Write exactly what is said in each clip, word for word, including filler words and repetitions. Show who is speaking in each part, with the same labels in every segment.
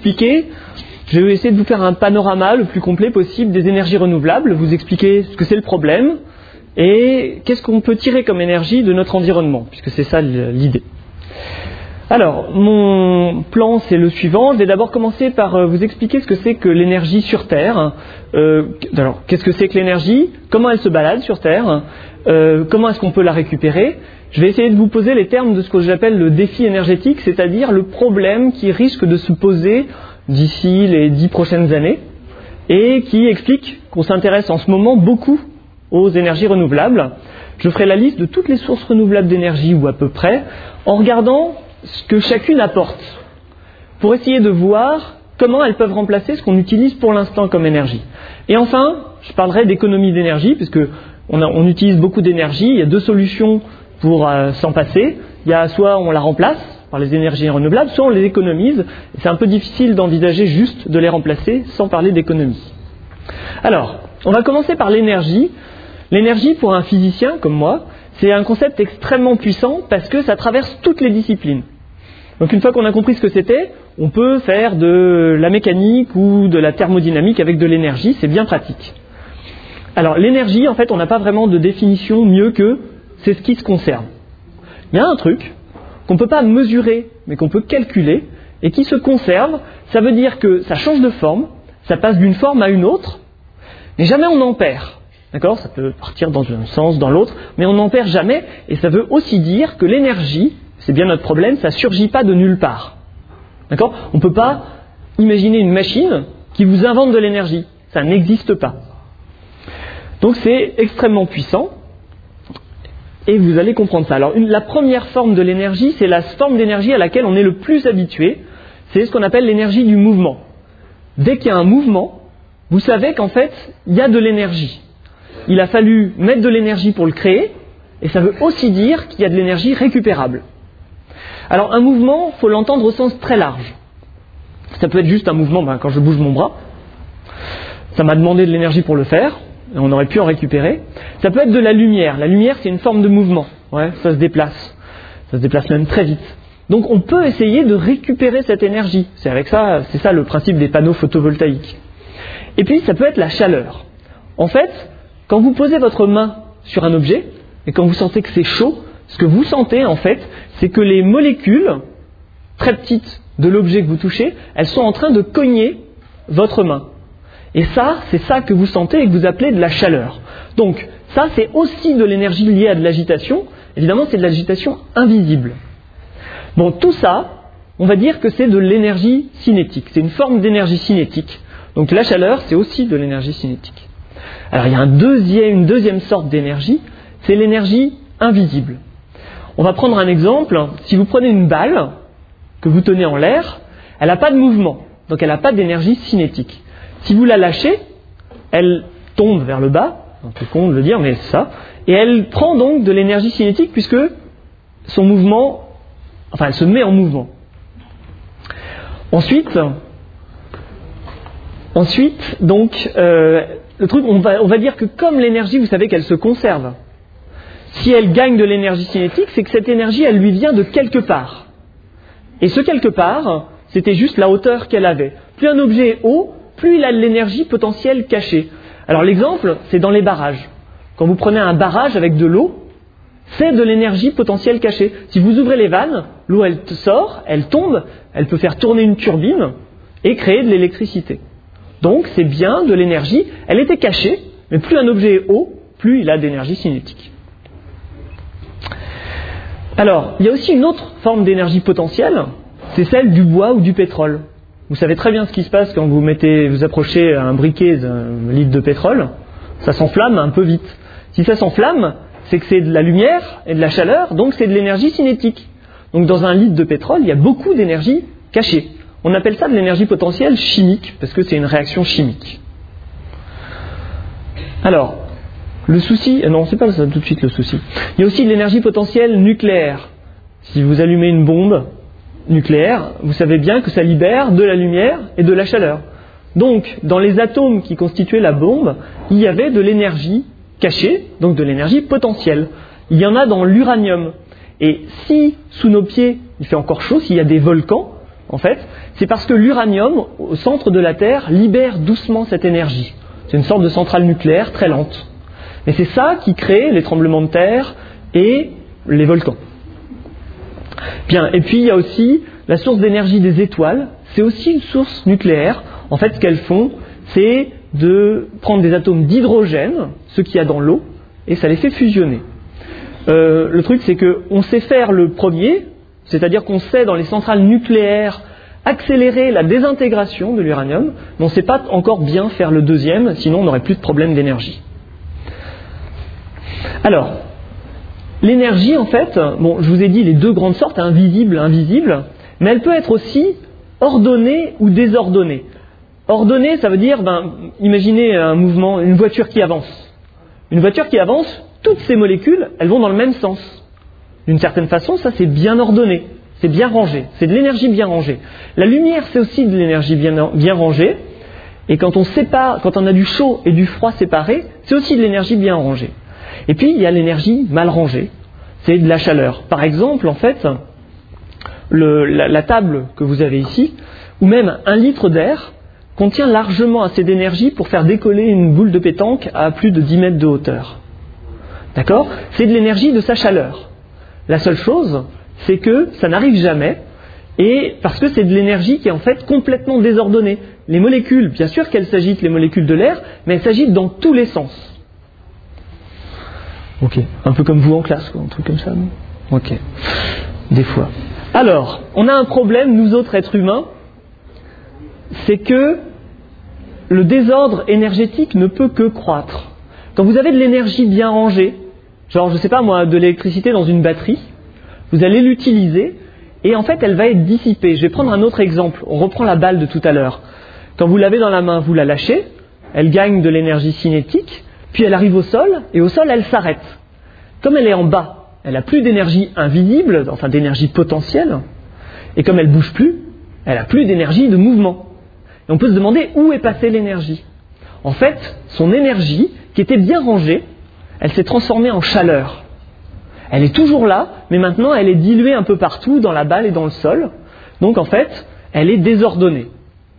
Speaker 1: expliquer, je vais essayer de vous faire un panorama le plus complet possible des énergies renouvelables, vous expliquer ce que c'est le problème et qu'est-ce qu'on peut tirer comme énergie de notre environnement, puisque c'est ça l'idée. Alors, mon plan, c'est le suivant. Je vais d'abord commencer par vous expliquer ce que c'est que l'énergie sur Terre. Euh, alors, qu'est-ce que c'est que l'énergie ? Comment elle se balade sur Terre ? euh, Comment est-ce qu'on peut la récupérer ? Je vais essayer de vous poser les termes de ce que j'appelle le défi énergétique, c'est-à-dire le problème qui risque de se poser d'ici les dix prochaines années et qui explique qu'on s'intéresse en ce moment beaucoup aux énergies renouvelables. Je ferai la liste de toutes les sources renouvelables d'énergie, ou à peu près, en regardant ce que chacune apporte, pour essayer de voir comment elles peuvent remplacer ce qu'on utilise pour l'instant comme énergie. Et enfin, je parlerai d'économie d'énergie, puisque on, a, on utilise beaucoup d'énergie. Il y a deux solutions pour euh, s'en passer. Il y a soit on la remplace par les énergies renouvelables, soit on les économise. C'est un peu difficile d'envisager juste de les remplacer sans parler d'économie. Alors, on va commencer par l'énergie. L'énergie, pour un physicien comme moi, c'est un concept extrêmement puissant parce que ça traverse toutes les disciplines. Donc une fois qu'on a compris ce que c'était, on peut faire de la mécanique ou de la thermodynamique avec de l'énergie, c'est bien pratique. Alors l'énergie, en fait, on n'a pas vraiment de définition mieux que c'est ce qui se conserve. Il y a un truc qu'on ne peut pas mesurer, mais qu'on peut calculer, et qui se conserve. Ça veut dire que ça change de forme, ça passe d'une forme à une autre, mais jamais on en perd. D'accord ? Ça peut partir dans un sens, dans l'autre, mais on n'en perd jamais, et ça veut aussi dire que l'énergie, c'est bien notre problème, ça ne surgit pas de nulle part. D'accord ? On ne peut pas imaginer une machine qui vous invente de l'énergie. Ça n'existe pas. Donc c'est extrêmement puissant, et vous allez comprendre ça. Alors une, la première forme de l'énergie, c'est la forme d'énergie à laquelle on est le plus habitué. C'est ce qu'on appelle l'énergie du mouvement. Dès qu'il y a un mouvement, vous savez qu'en fait, il y a de l'énergie. Il a fallu mettre de l'énergie pour le créer, et ça veut aussi dire qu'il y a de l'énergie récupérable. Alors un mouvement, il faut l'entendre au sens très large. Ça peut être juste un mouvement, ben, quand je bouge mon bras, ça m'a demandé de l'énergie pour le faire, et on aurait pu en récupérer. Ça peut être de la lumière. La lumière, c'est une forme de mouvement. Ouais, ça se déplace. Ça se déplace même très vite. Donc on peut essayer de récupérer cette énergie. C'est avec ça, c'est ça le principe des panneaux photovoltaïques. Et puis ça peut être la chaleur. En fait, quand vous posez votre main sur un objet, et quand vous sentez que c'est chaud, ce que vous sentez en fait, c'est que les molécules très petites de l'objet que vous touchez, elles sont en train de cogner votre main. Et ça, c'est ça que vous sentez et que vous appelez de la chaleur. Donc ça, c'est aussi de l'énergie liée à de l'agitation. Évidemment, c'est de l'agitation invisible. Bon, tout ça, on va dire que c'est de l'énergie cinétique. C'est une forme d'énergie cinétique. Donc la chaleur, c'est aussi de l'énergie cinétique. Alors il y a un deuxième, une deuxième sorte d'énergie, c'est l'énergie invisible. On va prendre un exemple. Si vous prenez une balle que vous tenez en l'air, elle n'a pas de mouvement, donc elle n'a pas d'énergie cinétique. Si vous la lâchez, elle tombe vers le bas, un peu con de le dire, mais c'est ça, et elle prend donc de l'énergie cinétique puisque son mouvement, enfin elle se met en mouvement. Ensuite, ensuite donc, euh, le truc, on va, on va dire que comme l'énergie, vous savez qu'elle se conserve. Si elle gagne de l'énergie cinétique, c'est que cette énergie, elle lui vient de quelque part. Et ce quelque part, c'était juste la hauteur qu'elle avait. Plus un objet est haut, plus il a de l'énergie potentielle cachée. Alors l'exemple, c'est dans les barrages. Quand vous prenez un barrage avec de l'eau, c'est de l'énergie potentielle cachée. Si vous ouvrez les vannes, l'eau elle sort, elle tombe, elle peut faire tourner une turbine et créer de l'électricité. Donc c'est bien de l'énergie, elle était cachée, mais plus un objet est haut, plus il a d'énergie cinétique. Alors, il y a aussi une autre forme d'énergie potentielle, c'est celle du bois ou du pétrole. Vous savez très bien ce qui se passe quand vous mettez, vous approchez un briquet d'un litre de pétrole, ça s'enflamme un peu vite. Si ça s'enflamme, c'est que c'est de la lumière et de la chaleur, donc c'est de l'énergie cinétique. Donc dans un litre de pétrole, il y a beaucoup d'énergie cachée. On appelle ça de l'énergie potentielle chimique, parce que c'est une réaction chimique. Alors, le souci... Non, c'est pas ça tout de suite le souci. Il y a aussi de l'énergie potentielle nucléaire. Si vous allumez une bombe nucléaire, vous savez bien que ça libère de la lumière et de la chaleur. Donc, dans les atomes qui constituaient la bombe, il y avait de l'énergie cachée, donc de l'énergie potentielle. Il y en a dans l'uranium. Et si, sous nos pieds, il fait encore chaud, s'il y a des volcans, en fait, c'est parce que l'uranium, au centre de la Terre, libère doucement cette énergie. C'est une sorte de centrale nucléaire très lente. Et c'est ça qui crée les tremblements de terre et les volcans. Bien, et puis il y a aussi la source d'énergie des étoiles. C'est aussi une source nucléaire. En fait, ce qu'elles font, c'est de prendre des atomes d'hydrogène, ce qu'il y a dans l'eau, et ça les fait fusionner. Euh, le truc, c'est qu'on sait faire le premier, c'est-à-dire qu'on sait dans les centrales nucléaires accélérer la désintégration de l'uranium, mais on ne sait pas encore bien faire le deuxième, sinon on n'aurait plus de problème d'énergie. Alors, l'énergie, en fait, bon, je vous ai dit les deux grandes sortes, hein, visible, invisible, mais elle peut être aussi ordonnée ou désordonnée. Ordonnée, ça veut dire, ben, imaginez un mouvement, une voiture qui avance. Une voiture qui avance, toutes ces molécules, elles vont dans le même sens. D'une certaine façon, ça c'est bien ordonné, c'est bien rangé, c'est de l'énergie bien rangée. La lumière, c'est aussi de l'énergie bien, bien rangée, et quand on sépare, quand on a du chaud et du froid séparés, c'est aussi de l'énergie bien rangée. Et puis, il y a l'énergie mal rangée, c'est de la chaleur. Par exemple, en fait, le, la, la table que vous avez ici, ou même un litre d'air, contient largement assez d'énergie pour faire décoller une boule de pétanque à plus de dix mètres de hauteur. D'accord ? C'est de l'énergie de sa chaleur. La seule chose, c'est que ça n'arrive jamais, et parce que c'est de l'énergie qui est en fait complètement désordonnée. Les molécules, bien sûr qu'elles s'agitent, les molécules de l'air, mais elles s'agitent dans tous les sens. Ok, un peu comme vous en classe, quoi, un truc comme ça, non ? Ok, des fois. Alors, on a un problème, nous autres êtres humains, c'est que le désordre énergétique ne peut que croître. Quand vous avez de l'énergie bien rangée, genre, je ne sais pas moi, de l'électricité dans une batterie, vous allez l'utiliser, et en fait, elle va être dissipée. Je vais prendre un autre exemple. On reprend la balle de tout à l'heure. Quand vous l'avez dans la main, vous la lâchez, elle gagne de l'énergie cinétique, puis elle arrive au sol, et au sol, elle s'arrête. Comme elle est en bas, elle n'a plus d'énergie invisible, enfin d'énergie potentielle, et comme elle ne bouge plus, elle n'a plus d'énergie de mouvement. Et on peut se demander où est passée l'énergie. En fait, son énergie, qui était bien rangée, elle s'est transformée en chaleur. Elle est toujours là, mais maintenant elle est diluée un peu partout, dans la balle et dans le sol. Donc en fait, elle est désordonnée.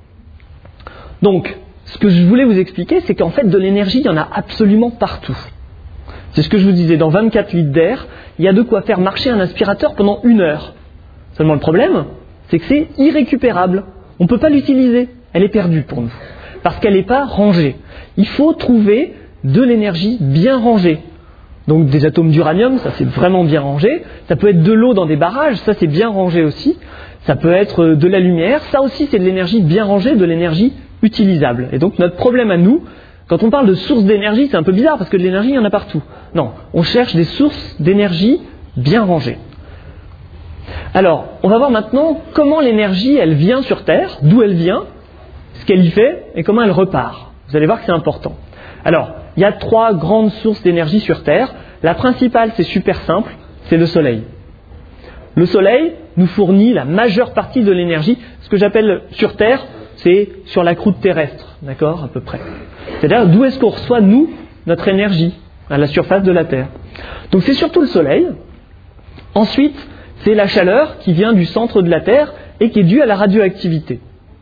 Speaker 1: Donc, ce que je voulais vous expliquer, c'est qu'en fait, de l'énergie, il y en a absolument partout. C'est ce que je vous disais, dans vingt-quatre litres d'air, il y a de quoi faire marcher un aspirateur pendant une heure. Seulement le problème, c'est que c'est irrécupérable. On ne peut pas l'utiliser. Elle est perdue pour nous. Parce qu'elle n'est pas rangée. Il faut trouver de l'énergie bien rangée. Donc des atomes d'uranium, ça c'est vraiment bien rangé. Ça peut être de l'eau dans des barrages, ça c'est bien rangé aussi. Ça peut être de la lumière, ça aussi c'est de l'énergie bien rangée, de l'énergie utilisable. Et donc notre problème à nous, quand on parle de sources d'énergie, c'est un peu bizarre parce que de l'énergie il y en a partout. Non, on cherche des sources d'énergie bien rangées. Alors, on va voir maintenant comment l'énergie elle vient sur Terre, d'où elle vient, ce qu'elle y fait et comment elle repart. Vous allez voir que c'est important. Alors, il y a trois grandes sources d'énergie sur Terre. La principale, c'est super simple, c'est le Soleil. Le Soleil nous fournit la majeure partie de l'énergie. Ce que j'appelle sur Terre, c'est sur la croûte terrestre, d'accord, à peu près. C'est-à-dire d'où est-ce qu'on reçoit, nous, notre énergie, à la surface de la Terre. Donc c'est surtout le Soleil. Ensuite, c'est la chaleur qui vient du centre de la Terre et qui est due à la radioactivité.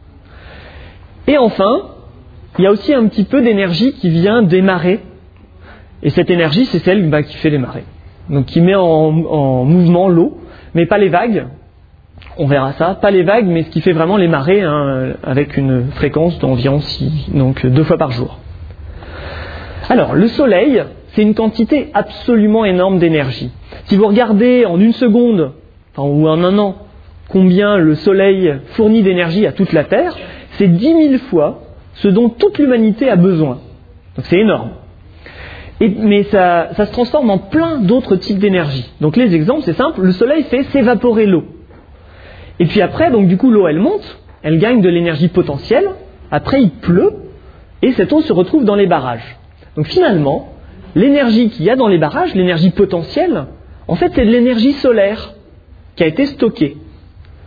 Speaker 1: Et enfin, il y a aussi un petit peu d'énergie qui vient des marées. Et cette énergie, c'est celle bah, qui fait les marées. Donc qui met en, en mouvement l'eau, mais pas les vagues. On verra ça, pas les vagues, mais ce qui fait vraiment les marées, hein, avec une fréquence d'environ six, donc deux fois par jour. Alors, le Soleil, c'est une quantité absolument énorme d'énergie. Si vous regardez en une seconde, enfin, ou en un an, combien le Soleil fournit d'énergie à toute la Terre, c'est dix mille fois ce dont toute l'humanité a besoin. Donc c'est énorme. Et, mais ça, ça se transforme en plein d'autres types d'énergie. Donc les exemples, c'est simple, le Soleil fait s'évaporer l'eau. Et puis après, donc du coup, l'eau, elle monte, elle gagne de l'énergie potentielle, après il pleut, et cette eau se retrouve dans les barrages. Donc finalement, l'énergie qu'il y a dans les barrages, l'énergie potentielle, en fait, c'est de l'énergie solaire qui a été stockée. D'accord ?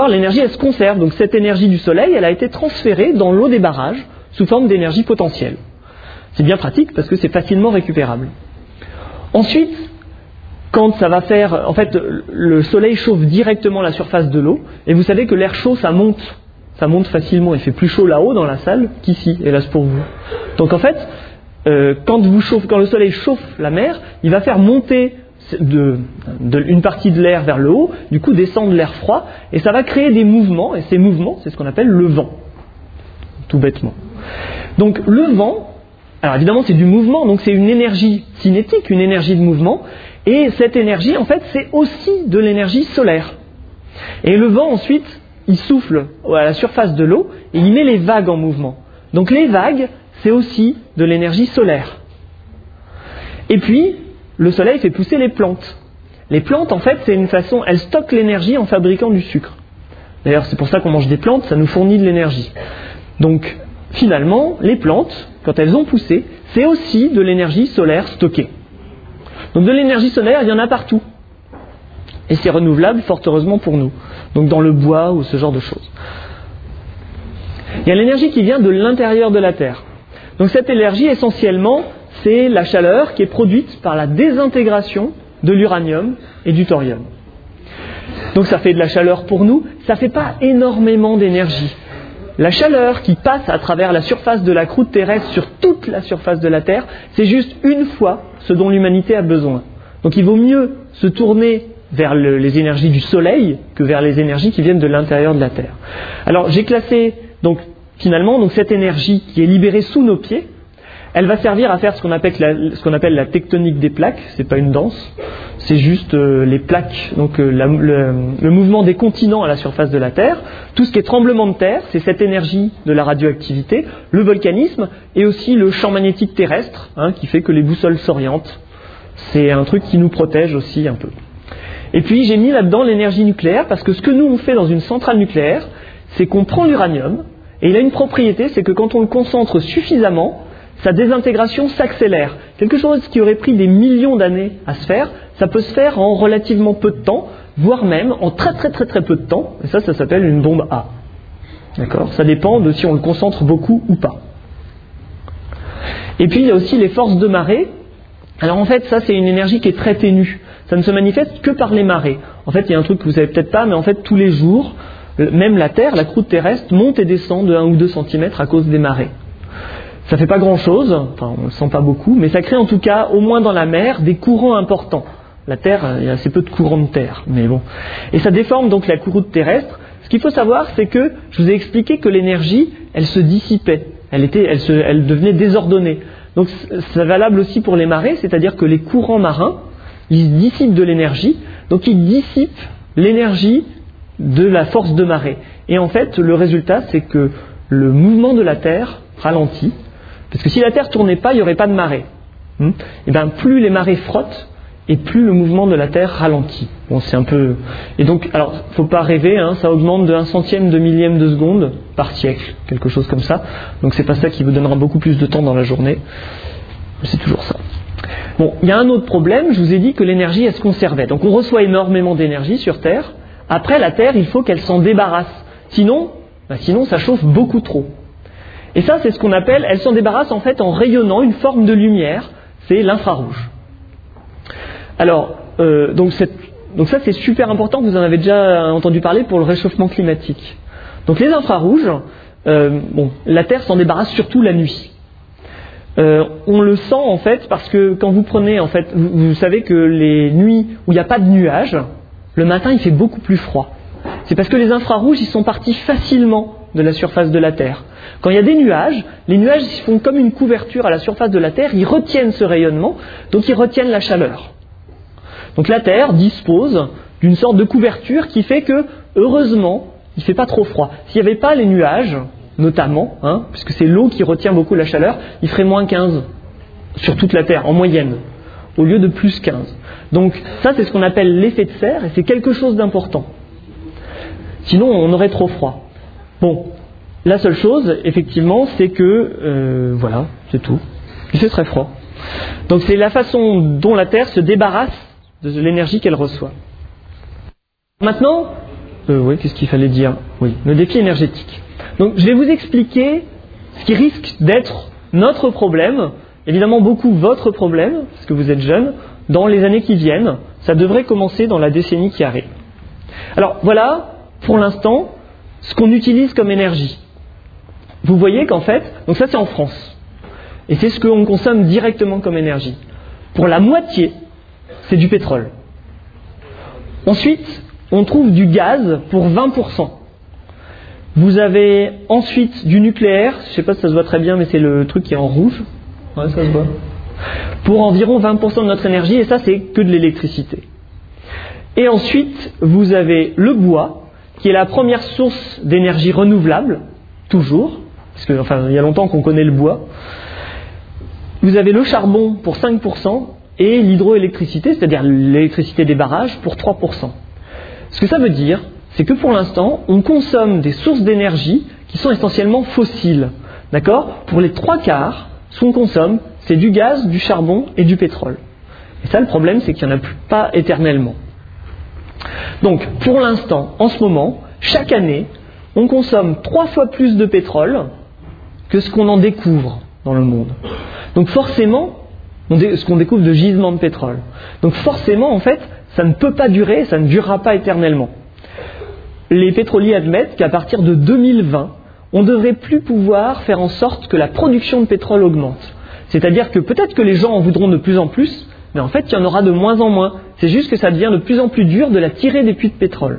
Speaker 1: L'énergie, elle se conserve. Donc cette énergie du Soleil, elle a été transférée dans l'eau des barrages sous forme d'énergie potentielle. C'est bien pratique parce que c'est facilement récupérable. Ensuite, quand ça va faire... En fait, le soleil chauffe directement la surface de l'eau, et vous savez que l'air chaud, ça monte. Ça monte facilement. Il fait plus chaud là-haut dans la salle qu'ici, hélas pour vous. Donc en fait, euh, quand, vous chauffe, quand le soleil chauffe la mer, il va faire monter de, de, une partie de l'air vers le haut, du coup descendre l'air froid, et ça va créer des mouvements, et ces mouvements, c'est ce qu'on appelle le vent. Tout bêtement. Donc le vent, alors évidemment c'est du mouvement, donc c'est une énergie cinétique, une énergie de mouvement, et cette énergie, en fait, c'est aussi de l'énergie solaire. Et le vent, ensuite, il souffle à la surface de l'eau et il met les vagues en mouvement. Donc les vagues, c'est aussi de l'énergie solaire. Et puis, le soleil fait pousser les plantes. Les plantes, en fait, c'est une façon, elles stockent l'énergie en fabriquant du sucre. D'ailleurs, c'est pour ça qu'on mange des plantes, ça nous fournit de l'énergie. Donc, finalement, les plantes, quand elles ont poussé, c'est aussi de l'énergie solaire stockée. Donc de l'énergie solaire, il y en a partout. Et c'est renouvelable, fort heureusement pour nous. Donc dans le bois ou ce genre de choses. Il y a l'énergie qui vient de l'intérieur de la Terre. Donc cette énergie, essentiellement, c'est la chaleur qui est produite par la désintégration de l'uranium et du thorium. Donc ça fait de la chaleur pour nous, ça ne fait pas énormément d'énergie. La chaleur qui passe à travers la surface de la croûte terrestre sur toute la surface de la Terre, c'est juste une fois ce dont l'humanité a besoin. Donc il vaut mieux se tourner vers le, les énergies du Soleil que vers les énergies qui viennent de l'intérieur de la Terre. Alors j'ai classé donc finalement donc cette énergie qui est libérée sous nos pieds, elle va servir à faire ce qu'on appelle la, ce qu'on appelle la tectonique des plaques. C'est pas une danse, c'est juste euh, les plaques, donc euh, la, le, le mouvement des continents à la surface de la Terre. Tout ce qui est tremblement de terre, c'est cette énergie de la radioactivité, le volcanisme et aussi le champ magnétique terrestre, hein, qui fait que les boussoles s'orientent. C'est un truc qui nous protège aussi un peu. Et puis j'ai mis là-dedans l'énergie nucléaire, parce que ce que nous on fait dans une centrale nucléaire, c'est qu'on prend l'uranium, et il a une propriété, c'est que quand on le concentre suffisamment, sa désintégration s'accélère. Quelque chose qui aurait pris des millions d'années à se faire, ça peut se faire en relativement peu de temps, voire même en très très très très peu de temps, et ça, ça s'appelle une bombe A. D'accord ? Ça dépend de si on le concentre beaucoup ou pas. Et puis il y a aussi les forces de marée. Alors en fait, ça c'est une énergie qui est très ténue. Ça ne se manifeste que par les marées. En fait, il y a un truc que vous savez peut-être pas, mais en fait, tous les jours, même la Terre, la croûte terrestre, monte et descend de un ou deux centimètres à cause des marées. Ça fait pas grand-chose, enfin on le sent pas beaucoup, mais ça crée en tout cas, au moins dans la mer, des courants importants. La Terre, il y a assez peu de courants de terre, mais bon. Et ça déforme donc la croûte terrestre. Ce qu'il faut savoir, c'est que je vous ai expliqué que l'énergie, elle se dissipait, elle était, elle se, elle devenait désordonnée. Donc c'est valable aussi pour les marées, c'est-à-dire que les courants marins, ils dissipent de l'énergie, donc ils dissipent l'énergie de la force de marée. Et en fait, le résultat, c'est que le mouvement de la Terre ralentit. Parce que si la Terre ne tournait pas, il n'y aurait pas de marée. Hum et bien, plus les marées frottent, et plus le mouvement de la Terre ralentit. Bon, c'est un peu... Et donc, alors, il ne faut pas rêver, hein, ça augmente de un centième de millième de seconde par siècle, quelque chose comme ça. Donc, c'est pas ça qui vous donnera beaucoup plus de temps dans la journée. C'est toujours ça. Bon, il y a un autre problème, je vous ai dit que l'énergie, elle se conservait. Donc, on reçoit énormément d'énergie sur Terre. Après, la Terre, il faut qu'elle s'en débarrasse. Sinon, ben, sinon, ça chauffe beaucoup trop. Et ça, c'est ce qu'on appelle, elle s'en débarrasse en fait en rayonnant une forme de lumière, c'est l'infrarouge. Alors, euh, donc, cette, donc ça c'est super important, vous en avez déjà entendu parler pour le réchauffement climatique. Donc les infrarouges, euh, bon, la Terre s'en débarrasse surtout la nuit. Euh, on le sent en fait parce que quand vous prenez, en fait, vous, vous savez que les nuits où il n'y a pas de nuages, le matin il fait beaucoup plus froid. C'est parce que les infrarouges ils sont partis facilement de la surface de la Terre. Quand il y a des nuages, les nuages ils font comme une couverture à la surface de la Terre, ils retiennent ce rayonnement, donc ils retiennent la chaleur. Donc la Terre dispose d'une sorte de couverture qui fait que, heureusement, il ne fait pas trop froid. S'il n'y avait pas les nuages, notamment, hein, puisque c'est l'eau qui retient beaucoup la chaleur, il ferait moins quinze sur toute la Terre, en moyenne, au lieu de plus quinze. Donc ça c'est ce qu'on appelle l'effet de serre, et c'est quelque chose d'important. Sinon on aurait trop froid. Bon, la seule chose, effectivement, c'est que, euh, voilà, c'est tout. Il fait très froid. Donc c'est la façon dont la Terre se débarrasse de l'énergie qu'elle reçoit. Maintenant, euh, oui, qu'est-ce qu'il fallait dire ? Oui, le défi énergétique. Donc je vais vous expliquer ce qui risque d'être notre problème, évidemment beaucoup votre problème, parce que vous êtes jeune, dans les années qui viennent, ça devrait commencer dans la décennie qui arrive. Alors voilà, pour l'instant, ce qu'on utilise comme énergie. Vous voyez qu'en fait, donc ça c'est en France, et c'est ce qu'on consomme directement comme énergie. Pour la moitié, c'est du pétrole. Ensuite, on trouve du gaz pour vingt pour cent. Vous avez ensuite du nucléaire, je ne sais pas si ça se voit très bien, mais c'est le truc qui est en rouge. Ouais, ça se voit. Pour environ vingt pour cent de notre énergie, et ça c'est que de l'électricité. Et ensuite, vous avez le bois, qui est la première source d'énergie renouvelable, toujours, parce que, enfin, il y a longtemps qu'on connaît le bois. Vous avez le charbon pour cinq pour cent et l'hydroélectricité, c'est-à-dire l'électricité des barrages, pour trois pour cent. Ce que ça veut dire, c'est que pour l'instant, on consomme des sources d'énergie qui sont essentiellement fossiles. D'accord ? Pour les trois quarts, ce qu'on consomme, c'est du gaz, du charbon et du pétrole. Et ça, le problème, c'est qu'il n'y en a plus pas éternellement. Donc, pour l'instant, en ce moment, chaque année, on consomme trois fois plus de pétrole que ce qu'on en découvre dans le monde. Donc forcément, on dé- ce qu'on découvre de gisements de pétrole. Donc forcément, en fait, ça ne peut pas durer, ça ne durera pas éternellement. Les pétroliers admettent qu'à partir de deux mille vingt, on ne devrait plus pouvoir faire en sorte que la production de pétrole augmente. C'est-à-dire que peut-être que les gens en voudront de plus en plus, mais en fait, il y en aura de moins en moins. C'est juste que ça devient de plus en plus dur de la tirer des puits de pétrole.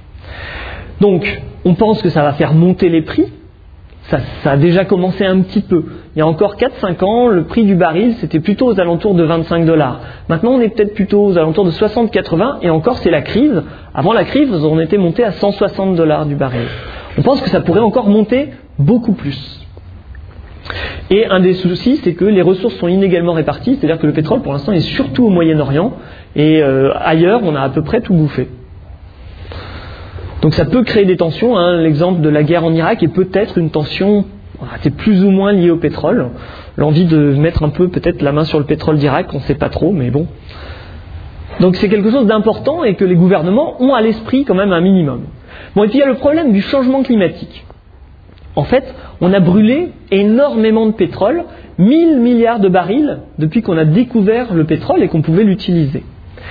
Speaker 1: Donc, on pense que ça va faire monter les prix. Ça, ça a déjà commencé un petit peu. Il y a encore quatre à cinq ans, le prix du baril, c'était plutôt aux alentours de vingt-cinq dollars. Maintenant, on est peut-être plutôt aux alentours de soixante à quatre-vingts, et encore, c'est la crise. Avant la crise, on était monté à cent soixante dollars du baril. On pense que ça pourrait encore monter beaucoup plus. Et un des soucis, c'est que les ressources sont inégalement réparties, c'est-à-dire que le pétrole, pour l'instant, est surtout au Moyen-Orient, et euh, ailleurs, on a à peu près tout bouffé. Donc ça peut créer des tensions, hein. L'exemple de la guerre en Irak est peut-être une tension, c'est plus ou moins lié au pétrole. L'envie de mettre un peu peut-être la main sur le pétrole d'Irak, on ne sait pas trop, mais bon. Donc c'est quelque chose d'important et que les gouvernements ont à l'esprit quand même un minimum. Bon, et puis il y a le problème du changement climatique. En fait, on a brûlé énormément de pétrole, mille milliards de barils, depuis qu'on a découvert le pétrole et qu'on pouvait l'utiliser.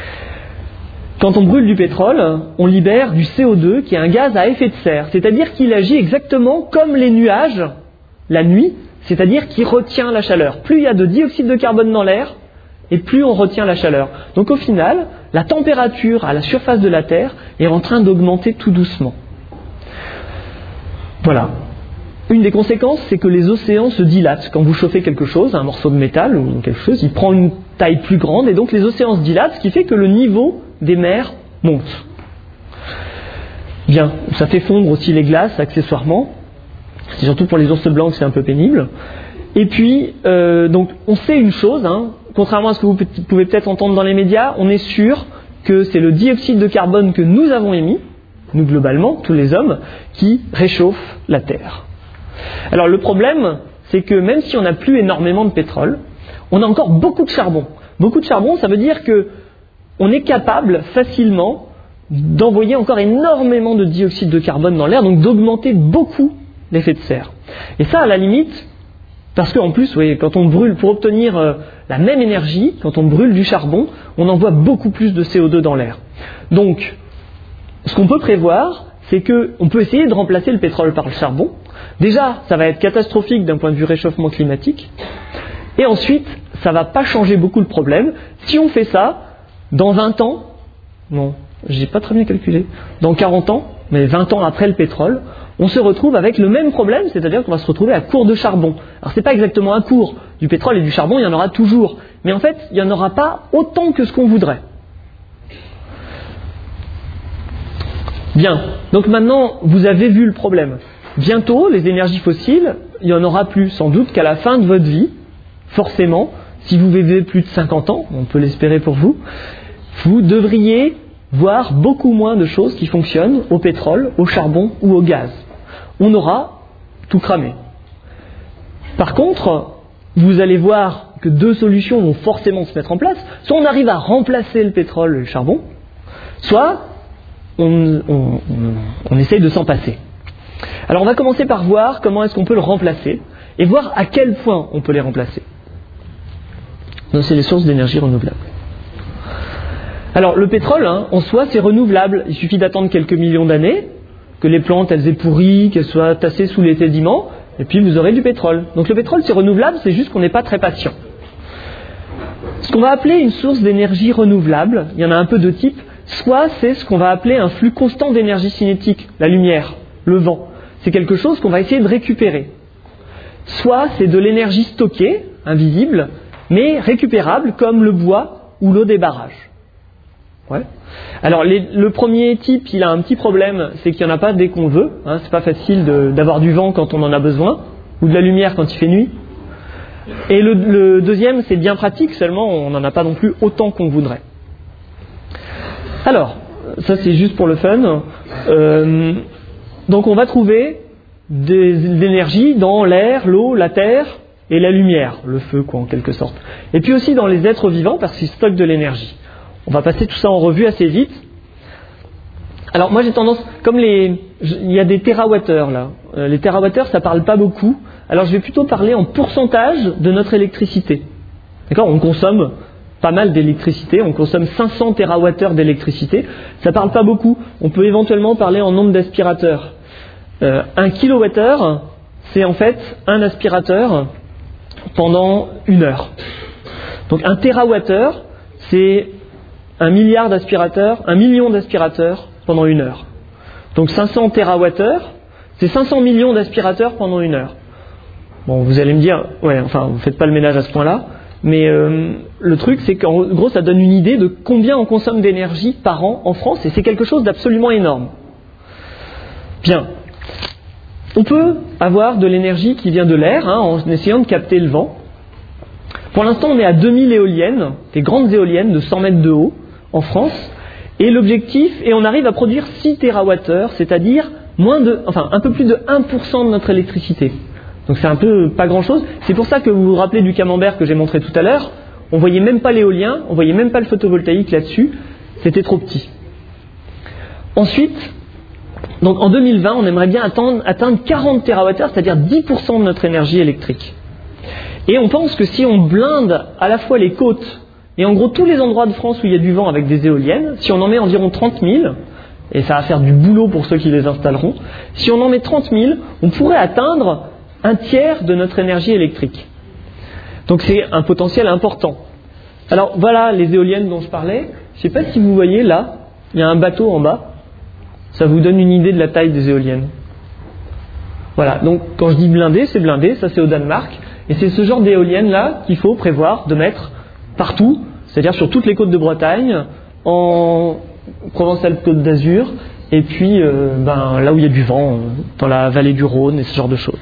Speaker 1: Quand on brûle du pétrole, on libère du C O deux, qui est un gaz à effet de serre, c'est-à-dire qu'il agit exactement comme les nuages la nuit, c'est-à-dire qu'il retient la chaleur. Plus il y a de dioxyde de carbone dans l'air, et plus on retient la chaleur. Donc au final, la température à la surface de la Terre est en train d'augmenter tout doucement. Voilà. Une des conséquences, c'est que les océans se dilatent. Quand vous chauffez quelque chose, un morceau de métal ou quelque chose, il prend une taille plus grande et donc les océans se dilatent, ce qui fait que le niveau des mers monte. Bien, ça fait fondre aussi les glaces accessoirement. C'est surtout pour les ours blancs que c'est un peu pénible. Et puis, euh, donc, on sait une chose, hein, contrairement à ce que vous pouvez peut-être entendre dans les médias, on est sûr que c'est le dioxyde de carbone que nous avons émis, nous globalement, tous les hommes, qui réchauffe la Terre. Alors le problème, c'est que même si on n'a plus énormément de pétrole, on a encore beaucoup de charbon. Beaucoup de charbon, ça veut dire qu'on est capable facilement d'envoyer encore énormément de dioxyde de carbone dans l'air, donc d'augmenter beaucoup l'effet de serre. Et ça, à la limite, parce qu'en plus, vous voyez, quand on brûle, pour obtenir euh, la même énergie, quand on brûle du charbon, on envoie beaucoup plus de C O deux dans l'air. Donc, ce qu'on peut prévoir, c'est qu'on peut essayer de remplacer le pétrole par le charbon. Déjà, ça va être catastrophique d'un point de vue réchauffement climatique. Et ensuite, ça ne va pas changer beaucoup le problème. Si on fait ça, dans vingt ans, non, j'ai pas très bien calculé, dans quarante ans, mais vingt ans après le pétrole, on se retrouve avec le même problème, c'est-à-dire qu'on va se retrouver à court de charbon. Alors c'est pas exactement à court, du pétrole et du charbon, il y en aura toujours. Mais en fait, il n'y en aura pas autant que ce qu'on voudrait. Bien, donc maintenant, vous avez vu le problème. Bientôt, les énergies fossiles, il n'y en aura plus, sans doute qu'à la fin de votre vie, forcément, si vous vivez plus de cinquante ans, on peut l'espérer pour vous, vous devriez voir beaucoup moins de choses qui fonctionnent au pétrole, au charbon ou au gaz. On aura tout cramé. Par contre, vous allez voir que deux solutions vont forcément se mettre en place. Soit on arrive à remplacer le pétrole et le charbon, soit on, on, on, on essaye de s'en passer. Alors on va commencer par voir comment est-ce qu'on peut le remplacer et voir à quel point on peut les remplacer. Donc c'est les sources d'énergie renouvelables. Alors le pétrole, hein, en soi, c'est renouvelable. Il suffit d'attendre quelques millions d'années, que les plantes elles aient pourri, qu'elles soient tassées sous les sédiments, et puis vous aurez du pétrole. Donc le pétrole, c'est renouvelable, c'est juste qu'on n'est pas très patient. Ce qu'on va appeler une source d'énergie renouvelable, il y en a un peu de types. Soit c'est ce qu'on va appeler un flux constant d'énergie cinétique, la lumière, le vent. C'est quelque chose qu'on va essayer de récupérer. Soit c'est de l'énergie stockée, invisible, mais récupérable, comme le bois ou l'eau des barrages. Ouais. Alors les, le premier type, il a un petit problème, c'est qu'il n'y en a pas dès qu'on veut. Hein, c'est pas facile de, d'avoir du vent quand on en a besoin, ou de la lumière quand il fait nuit. Et le, le deuxième, c'est bien pratique, seulement on n'en a pas non plus autant qu'on voudrait. Alors, ça c'est juste pour le fun. Euh, donc on va trouver des, de l'énergie dans l'air, l'eau, la terre et la lumière, le feu quoi en quelque sorte. Et puis aussi dans les êtres vivants parce qu'ils stockent de l'énergie. On va passer tout ça en revue assez vite. Alors moi j'ai tendance, comme les, il y a des térawattheures là. Euh, les térawattheures ça parle pas beaucoup. Alors je vais plutôt parler en pourcentage de notre électricité. D'accord ? On consomme pas mal d'électricité, on consomme cinq cents térawattheures d'électricité, ça parle pas beaucoup, on peut éventuellement parler en nombre d'aspirateurs. Euh, un kilowattheure, c'est en fait un aspirateur pendant une heure. Donc un térawattheure, c'est un milliard d'aspirateurs, un million d'aspirateurs pendant une heure. Donc cinq cents térawattheures, c'est cinq cents millions d'aspirateurs pendant une heure. Bon, vous allez me dire, ouais, enfin, vous faites pas le ménage à ce point-là. Mais euh, le truc, c'est qu'en gros, ça donne une idée de combien on consomme d'énergie par an en France, et c'est quelque chose d'absolument énorme. Bien. On peut avoir de l'énergie qui vient de l'air, hein, en essayant de capter le vent. Pour l'instant, on est à deux mille éoliennes, des grandes éoliennes de cent mètres de haut, en France. Et l'objectif, et on arrive à produire six térawattheures, c'est-à-dire moins de, enfin, un peu plus de un pour cent de notre électricité. Donc c'est un peu pas grand-chose. C'est pour ça que vous vous rappelez du camembert que j'ai montré tout à l'heure. On voyait même pas l'éolien, on voyait même pas le photovoltaïque là-dessus. C'était trop petit. Ensuite, donc en deux mille vingt, on aimerait bien atteindre, atteindre quarante térawattheures, c'est-à-dire dix pour cent de notre énergie électrique. Et on pense que si on blinde à la fois les côtes et en gros tous les endroits de France où il y a du vent avec des éoliennes, si on en met environ trente mille, et ça va faire du boulot pour ceux qui les installeront, si on en met trente mille, on pourrait atteindre un tiers de notre énergie électrique. Donc c'est un potentiel important. Alors voilà les éoliennes dont je parlais. Je ne sais pas si vous voyez là, il y a un bateau en bas. Ça vous donne une idée de la taille des éoliennes. Voilà, donc quand je dis blindé, c'est blindé, ça c'est au Danemark. Et c'est ce genre d'éoliennes là qu'il faut prévoir de mettre partout, c'est-à-dire sur toutes les côtes de Bretagne, en Provence-Alpes-Côte d'Azur, et puis euh, ben, là où il y a du vent, dans la vallée du Rhône et ce genre de choses.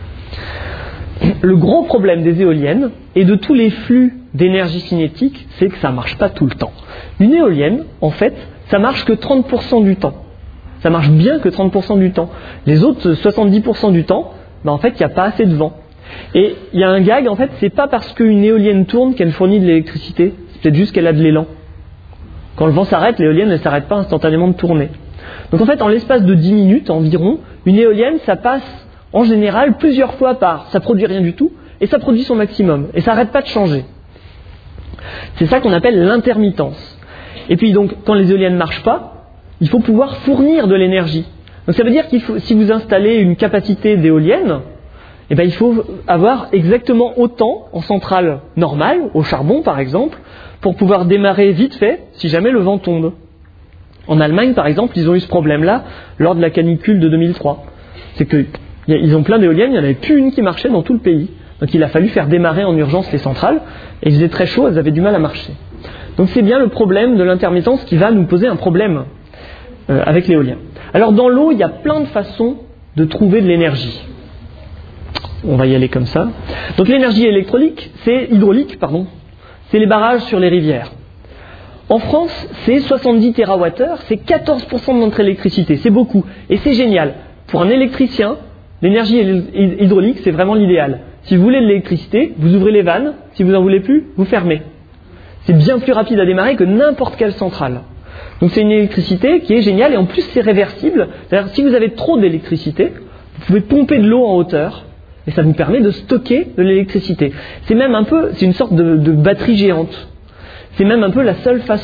Speaker 1: Le gros problème des éoliennes et de tous les flux d'énergie cinétique, c'est que ça ne marche pas tout le temps. Une éolienne, en fait, ça marche que trente pour cent du temps. Ça marche bien que trente pour cent du temps. Les autres soixante-dix pour cent du temps, ben en fait, il n'y a pas assez de vent. Et il y a un gag, en fait, c'est pas parce qu'une éolienne tourne qu'elle fournit de l'électricité, c'est peut-être juste qu'elle a de l'élan. Quand le vent s'arrête, l'éolienne ne s'arrête pas instantanément de tourner. Donc en fait, en l'espace de dix minutes environ, une éolienne, ça passe en général plusieurs fois par, ça produit rien du tout, et ça produit son maximum, et ça n'arrête pas de changer. C'est ça qu'on appelle l'intermittence. Et puis donc, quand les éoliennes ne marchent pas, il faut pouvoir fournir de l'énergie. Donc ça veut dire que si vous installez une capacité d'éolienne, eh ben, il faut avoir exactement autant en centrale normale, au charbon par exemple, pour pouvoir démarrer vite fait si jamais le vent tombe. En Allemagne par exemple, ils ont eu ce problème-là lors de la canicule de deux mille trois. C'est qu'ils ont plein d'éoliennes, il n'y en avait plus une qui marchait dans tout le pays. Donc il a fallu faire démarrer en urgence les centrales, et il faisait très chaud, elles avaient du mal à marcher. Donc c'est bien le problème de l'intermittence qui va nous poser un problème euh, avec l'éolien. Alors dans l'eau, il y a plein de façons de trouver de l'énergie. On va y aller comme ça. Donc l'énergie électrolique, c'est hydraulique, pardon, c'est les barrages sur les rivières. En France, c'est soixante-dix térawattheures, c'est quatorze pour cent de notre électricité, c'est beaucoup. Et c'est génial. Pour un électricien, l'énergie hydraulique, c'est vraiment l'idéal. Si vous voulez de l'électricité, vous ouvrez les vannes, si vous n'en voulez plus, vous fermez. C'est bien plus rapide à démarrer que n'importe quelle centrale. Donc c'est une électricité qui est géniale et en plus c'est réversible. C'est-à-dire si vous avez trop d'électricité, vous pouvez pomper de l'eau en hauteur et ça vous permet de stocker de l'électricité. C'est même un peu, c'est une sorte de, de batterie géante. C'est même un peu la seule façon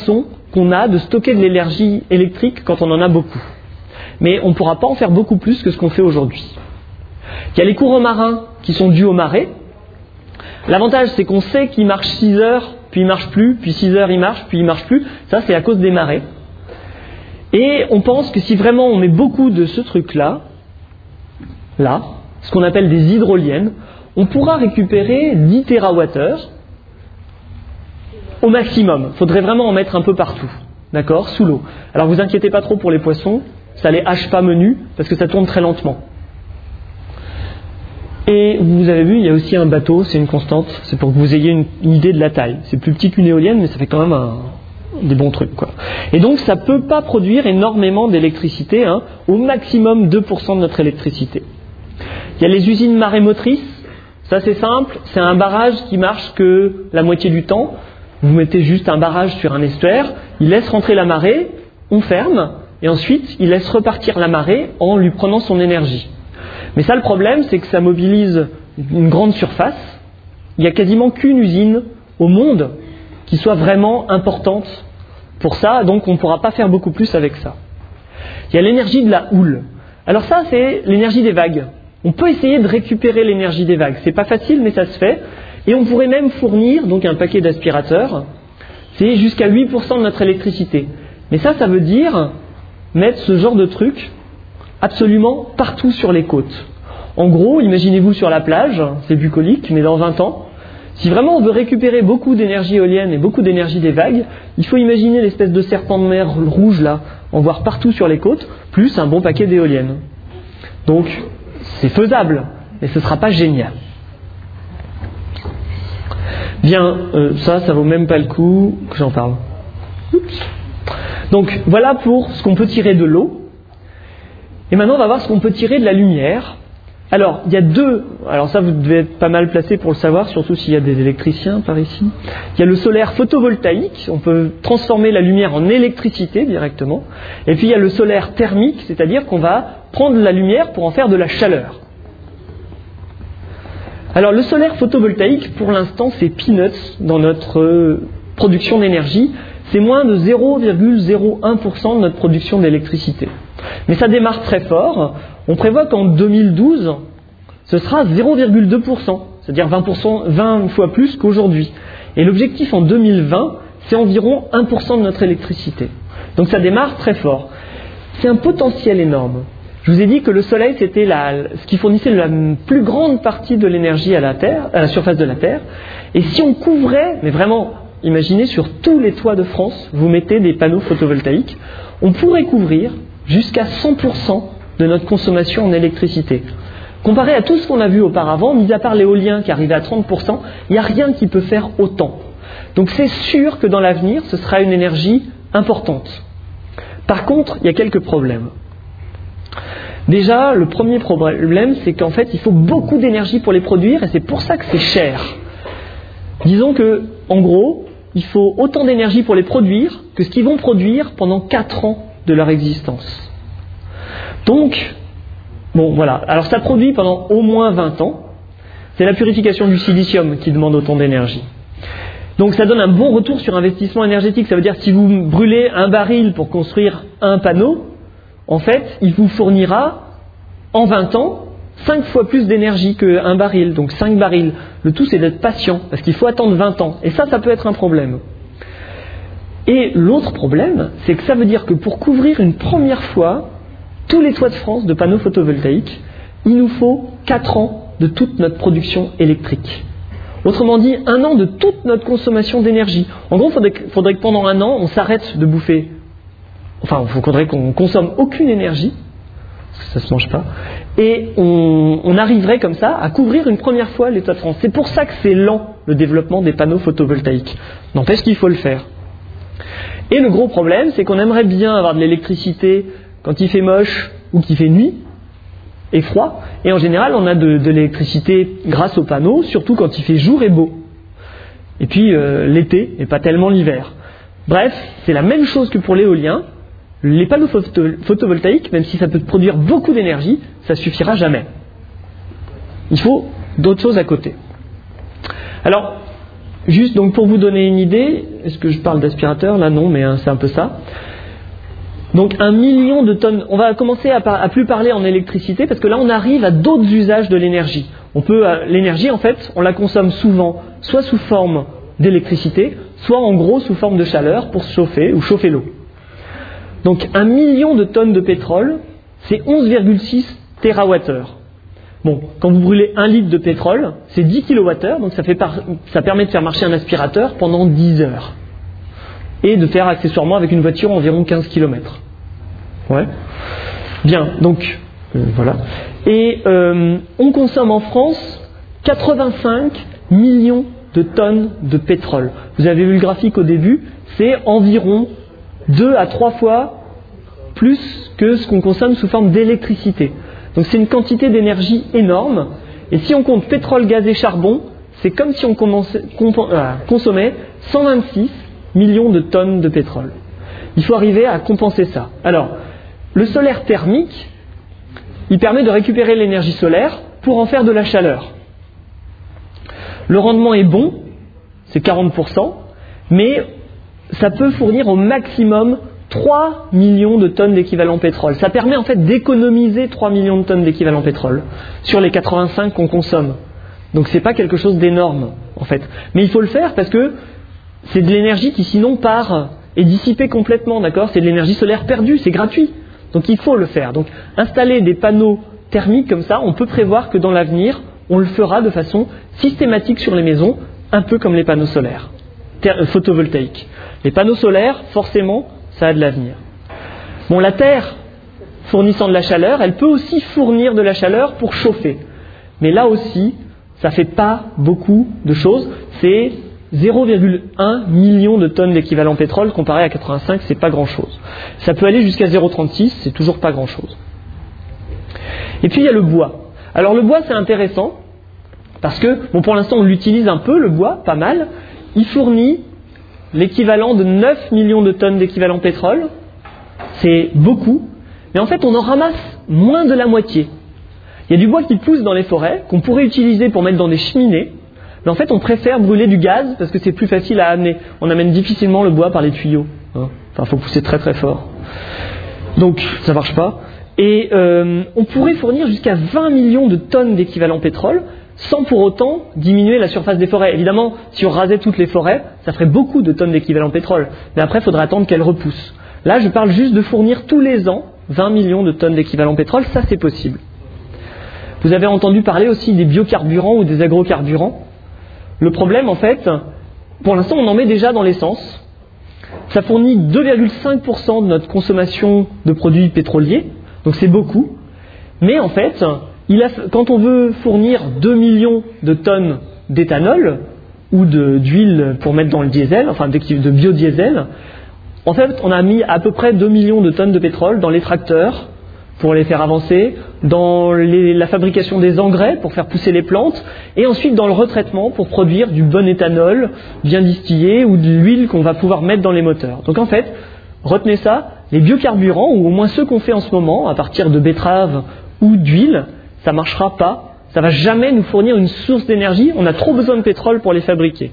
Speaker 1: qu'on a de stocker de l'énergie électrique quand on en a beaucoup. Mais on ne pourra pas en faire beaucoup plus que ce qu'on fait aujourd'hui. Il y a les courants marins qui sont dus aux marées. L'avantage, c'est qu'on sait qu'ils marchent six heures, puis ils ne marchent plus, puis six heures ils marchent, puis ils ne marchent plus. Ça, c'est à cause des marées. Et on pense que si vraiment on met beaucoup de ce truc-là, là, ce qu'on appelle des hydroliennes, on pourra récupérer dix térawattheures au maximum. Il faudrait vraiment en mettre un peu partout, d'accord, sous l'eau. Alors vous inquiétez pas trop pour les poissons, ça les hache pas menu, parce que ça tourne très lentement. Et vous avez vu, il y a aussi un bateau, c'est une constante, c'est pour que vous ayez une, une idée de la taille. C'est plus petit qu'une éolienne, mais ça fait quand même un, des bons trucs, quoi. Et donc ça ne peut pas produire énormément d'électricité, hein, au maximum deux pour cent de notre électricité. Il y a les usines marémotrices, ça c'est simple, c'est un barrage qui marche que la moitié du temps. Vous mettez juste un barrage sur un estuaire, il laisse rentrer la marée, on ferme, et ensuite il laisse repartir la marée en lui prenant son énergie. Mais ça, le problème, c'est que ça mobilise une grande surface. Il n'y a quasiment qu'une usine au monde qui soit vraiment importante pour ça, donc on ne pourra pas faire beaucoup plus avec ça. Il y a l'énergie de la houle. Alors ça, c'est l'énergie des vagues. On peut essayer de récupérer l'énergie des vagues. C'est pas facile, mais ça se fait. Et on pourrait même fournir donc un paquet d'aspirateurs. C'est jusqu'à huit pour cent de notre électricité. Mais ça, ça veut dire mettre ce genre de truc absolument partout sur les côtes. En gros, imaginez-vous sur la plage, c'est bucolique, mais dans vingt ans, si vraiment on veut récupérer beaucoup d'énergie éolienne et beaucoup d'énergie des vagues, il faut imaginer l'espèce de serpent de mer rouge là, en voir partout sur les côtes, plus un bon paquet d'éoliennes. Donc, c'est faisable, mais ce ne sera pas génial. Bien, euh, ça, ça vaut même pas le coup que j'en parle. Oups. Donc, voilà pour ce qu'on peut tirer de l'eau. Et maintenant, on va voir ce qu'on peut tirer de la lumière. Alors, il y a deux... Alors ça, vous devez être pas mal placé pour le savoir, surtout s'il y a des électriciens par ici. Il y a le solaire photovoltaïque. On peut transformer la lumière en électricité directement. Et puis, il y a le solaire thermique, c'est-à-dire qu'on va prendre la lumière pour en faire de la chaleur. Alors, le solaire photovoltaïque, pour l'instant, c'est peanuts dans notre production d'énergie. C'est moins de zéro virgule zéro un pour cent de notre production d'électricité. Mais ça démarre très fort. On prévoit qu'en deux mille douze, ce sera zéro virgule deux pour cent, c'est-à-dire vingt pour cent, vingt fois plus qu'aujourd'hui. Et l'objectif en deux mille vingt, c'est environ un pour cent de notre électricité. Donc ça démarre très fort. C'est un potentiel énorme. Je vous ai dit que le Soleil, c'était la, ce qui fournissait la plus grande partie de l'énergie à la Terre, à la surface de la Terre. Et si on couvrait, mais vraiment, imaginez sur tous les toits de France, vous mettez des panneaux photovoltaïques, on pourrait couvrir jusqu'à cent pour cent de notre consommation en électricité. Comparé à tout ce qu'on a vu auparavant, mis à part l'éolien qui arrivait à trente pour cent, il n'y a rien qui peut faire autant. Donc c'est sûr que dans l'avenir, ce sera une énergie importante. Par contre, il y a quelques problèmes. Déjà, le premier problème, c'est qu'en fait, il faut beaucoup d'énergie pour les produire, et c'est pour ça que c'est cher. Disons que, en gros, il faut autant d'énergie pour les produire que ce qu'ils vont produire pendant quatre ans de leur existence. Donc, bon voilà, alors ça produit pendant au moins vingt ans. C'est la purification du silicium qui demande autant d'énergie. Donc ça donne un bon retour sur investissement énergétique. Ça veut dire que si vous brûlez un baril pour construire un panneau, en fait, il vous fournira en vingt ans cinq fois plus d'énergie qu'un baril, donc cinq barils. Le tout, c'est d'être patient, parce qu'il faut attendre vingt ans. Et ça, ça peut être un problème. Et l'autre problème, c'est que ça veut dire que pour couvrir une première fois tous les toits de France de panneaux photovoltaïques, il nous faut quatre ans de toute notre production électrique. Autrement dit, un an de toute notre consommation d'énergie. En gros, il faudrait, faudrait que pendant un an, on s'arrête de bouffer. Enfin, il faudrait qu'on consomme aucune énergie, parce que ça ne se mange pas, et on, on arriverait comme ça à couvrir une première fois les toits de France. C'est pour ça que c'est lent, le développement des panneaux photovoltaïques. N'empêche qu'il faut le faire. Et le gros problème, c'est qu'on aimerait bien avoir de l'électricité quand il fait moche ou qu'il fait nuit et froid. Et en général, on a de, de l'électricité grâce aux panneaux, surtout quand il fait jour et beau. Et puis euh, l'été, et pas tellement l'hiver. Bref, c'est la même chose que pour l'éolien. Les panneaux photo- photovoltaïques, même si ça peut produire beaucoup d'énergie, ça ne suffira jamais. Il faut d'autres choses à côté. Alors, Juste donc pour vous donner une idée, est-ce que je parle d'aspirateur? Là non, mais hein, c'est un peu ça. Donc un million de tonnes, on va commencer à, par, à plus parler en électricité parce que là on arrive à d'autres usages de l'énergie. On peut, euh, l'énergie en fait, on la consomme souvent soit sous forme d'électricité, soit en gros sous forme de chaleur pour se chauffer ou chauffer l'eau. Donc un million de tonnes de pétrole, c'est onze virgule six térawattheures. Bon, quand vous brûlez un litre de pétrole, c'est dix kilowattheures, donc ça, fait par, ça permet de faire marcher un aspirateur pendant dix heures. Et de faire accessoirement avec une voiture environ quinze kilomètres. Ouais. Bien, donc, euh, voilà. Et euh, on consomme en France quatre-vingt-cinq millions de tonnes de pétrole. Vous avez vu le graphique au début, c'est environ deux à trois fois plus que ce qu'on consomme sous forme d'électricité. Donc c'est une quantité d'énergie énorme. Et si on compte pétrole, gaz et charbon, c'est comme si on consommait cent vingt-six millions de tonnes de pétrole. Il faut arriver à compenser ça. Alors, le solaire thermique, il permet de récupérer l'énergie solaire pour en faire de la chaleur. Le rendement est bon, c'est quarante pour cent, mais ça peut fournir au maximum trois millions de tonnes d'équivalent pétrole. Ça permet en fait d'économiser trois millions de tonnes d'équivalent pétrole sur les quatre-vingt-cinq qu'on consomme. Donc c'est pas quelque chose d'énorme en fait. Mais il faut le faire parce que c'est de l'énergie qui sinon part et dissipée complètement, d'accord ? C'est de l'énergie solaire perdue, c'est gratuit. Donc il faut le faire. Donc installer des panneaux thermiques comme ça, on peut prévoir que dans l'avenir, on le fera de façon systématique sur les maisons, un peu comme les panneaux solaires, Ter- photovoltaïques. Les panneaux solaires, forcément, ça a de l'avenir. Bon, la Terre, fournissant de la chaleur, elle peut aussi fournir de la chaleur pour chauffer. Mais là aussi, ça ne fait pas beaucoup de choses. C'est zéro virgule un million de tonnes d'équivalent pétrole comparé à quatre-vingt-cinq, c'est pas grand-chose. Ça peut aller jusqu'à zéro virgule trente-six, c'est toujours pas grand-chose. Et puis il y a le bois. Alors le bois c'est intéressant parce que, bon pour l'instant on l'utilise un peu le bois, pas mal. Il fournit l'équivalent de neuf millions de tonnes d'équivalent pétrole. C'est beaucoup, mais en fait on en ramasse moins de la moitié. Il y a du bois qui pousse dans les forêts, qu'on pourrait utiliser pour mettre dans des cheminées. Mais en fait, on préfère brûler du gaz parce que c'est plus facile à amener. On amène difficilement le bois par les tuyaux. Hein. Enfin, il faut pousser très très fort. Donc, ça ne marche pas. Et euh, on pourrait fournir jusqu'à vingt millions de tonnes d'équivalent pétrole sans pour autant diminuer la surface des forêts. Évidemment, si on rasait toutes les forêts, ça ferait beaucoup de tonnes d'équivalent pétrole. Mais après, il faudra attendre qu'elles repoussent. Là, je parle juste de fournir tous les ans vingt millions de tonnes d'équivalent pétrole. Ça, c'est possible. Vous avez entendu parler aussi des biocarburants ou des agrocarburants. Le problème, en fait, pour l'instant, on en met déjà dans l'essence. Ça fournit deux virgule cinq pour cent de notre consommation de produits pétroliers, donc c'est beaucoup. Mais en fait, il a, quand on veut fournir deux millions de tonnes d'éthanol ou de, d'huile pour mettre dans le diesel, enfin de, de biodiesel, en fait, on a mis à peu près deux millions de tonnes de pétrole dans les tracteurs, pour les faire avancer, dans les, la fabrication des engrais pour faire pousser les plantes, et ensuite dans le retraitement pour produire du bon éthanol bien distillé ou de l'huile qu'on va pouvoir mettre dans les moteurs. Donc en fait, retenez ça, les biocarburants, ou au moins ceux qu'on fait en ce moment, à partir de betteraves ou d'huile, ça ne marchera pas, ça ne va jamais nous fournir une source d'énergie, on a trop besoin de pétrole pour les fabriquer.